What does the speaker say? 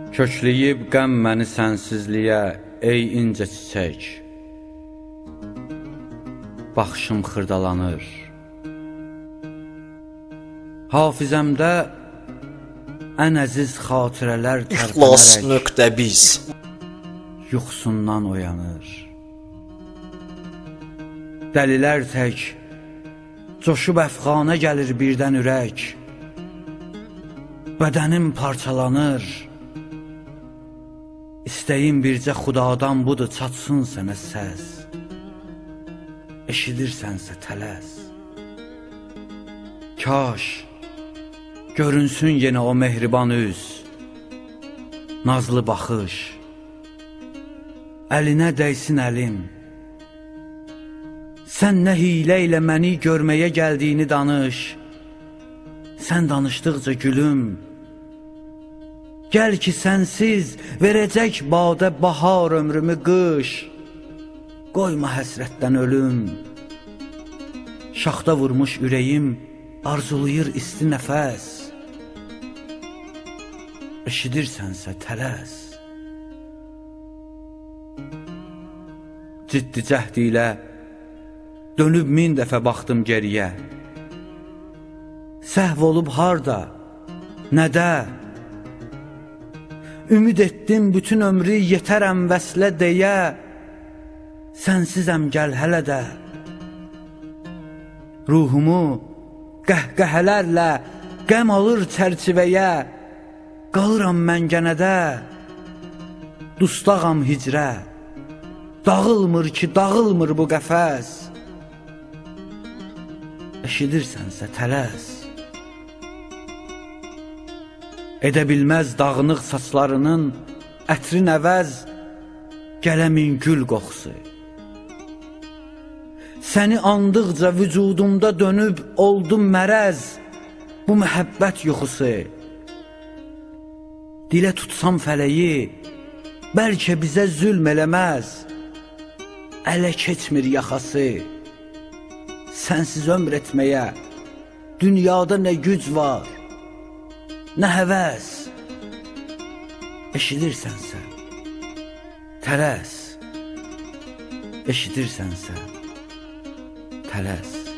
Kökləyib qəm məni sənsizliyə, ey incə çiçək. Baxışım xırdalanır. Hafizəmdə ən əziz xatirələr İxlas.biz yuxusundan oyanır. Dəlilər tək coşub əfxana gəlir birdən ürək. Bədənim parçalanır. İstəyim bircə xudadan budur, çatsın sənə səs. Eşidirsənsə tələs. Kaş görünsün yenə o mehriban üz, nazlı baxış. Əlinə dəysin əlim. Sən nə hilə ilə məni görməyə gəldiyini danış. Sən danışdıqca gülüm. Gəl ki sənsiz verəcək badə bahar ömrümü qış. Qoyma həsrətdən ölüm. Şaxta vurmuş ürəyim arzulayır isti nəfəs. Eşidirsənsə tələs. Ciddi cəhd ilə dönüb 1000 dəfə baxdım geriyə. Səhv olub harda, nədə? Ümid etdim bütün ömrü yetərəm vəslə deyə. Sənsizəm gəl hələ də. Ruhumu qəhqəhələrlə qəm alır çərçivəyə. Qalıram mən gənədə. Dustağam hicrə. Dağılmır ki, dağılmır bu qəfəs. Eşidirsənsə tələs. Edə bilməz dağınıq saçlarının ətrin əvəz gələmin gül qoxusu. Səni andıqca vücudumda dönüb oldum mərəz, bu məhəbbət yuxusu. Dilə tutsam fələyi, bəlkə bizə zülm eləməz, ələ keçmir yaxası. Sənsiz ömr etməyə dünyada nə güc var, nə həvəs. Eşidirsənsə tələs. Eşidirsənsə tələs.